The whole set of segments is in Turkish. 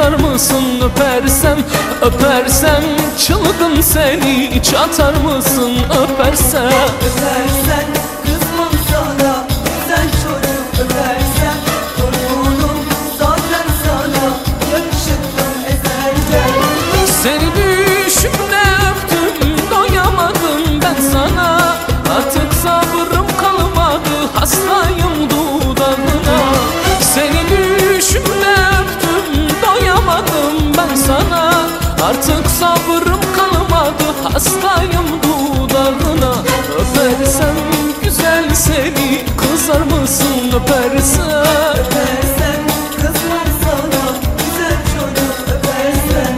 kızar mısın öpersem? Öpersem çılgın seni çatar mısın öpersem? Öpersen kızmam sana, güzel çocuk öpersem. Torunum zaten sana, yakışıklı ezelden. Seni düşümde öptüm, doyamadım ben sana. Artık sabrım kalmadı, hastayım dudağına. Seni düşümde öptüm, doyamadım ben sana. Artık sabrım kalmadı, hastayım dudağına. Öpersem güzel seni, kızar mısın öpersem? Öpersen kızmam sana, güzel çocuk öpersen.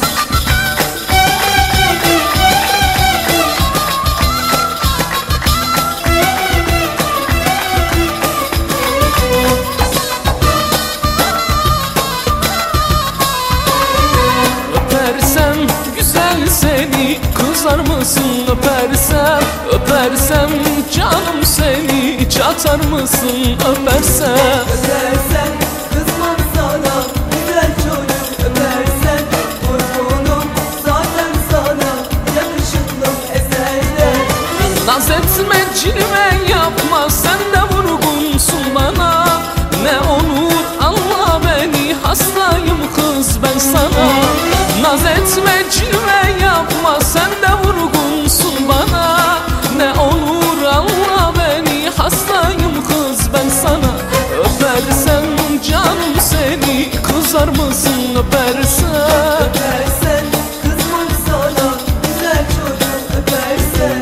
Öpersem güzel seni, kızar mısın öpersem? Öpersem canım seni çatar mısın öpersem? Öpersen kızmam sana, güzel çocuk öpersen. Torunum zaten sana, yakışıklı ezelden. Naz etme cilve yapma, sen de vurgunsun bana. Ne olur anla beni, hastayım kız ben sana. Naz etme cilve yapma, sen de vurgunsun bana. Ne olur anla beni, hastayım kız ben sana. Öpersem canım seni, kızar mısın öpersem? Öpersen kızmam sana, güzel çocuk öpersen.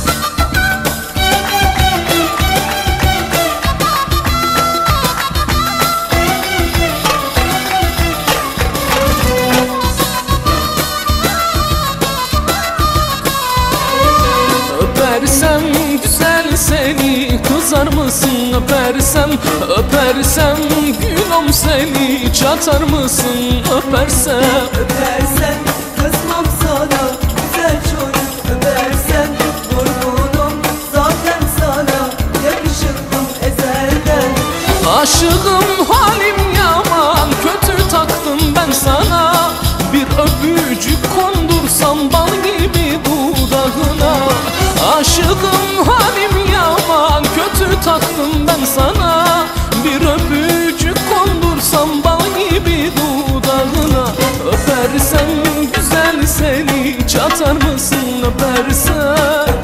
Öpersem güzel seni, kızar mısın öpersem? Öpersem gülüm seni çatar mısın öpersem? Öpersen kızmam sana, güzel çocuk öpersen. Torunum zaten sana, yakışıklı ezelden. Aşığım halim yaman, kötü taktım ben sana. Bir öpücük kondursam bal gibi dudağına. Aşığım halim yaman, kötü taktım ben sana. Bir öpücük kondursam bal gibi dudağına. Öpersem güzel seni çatar mısın öpersem?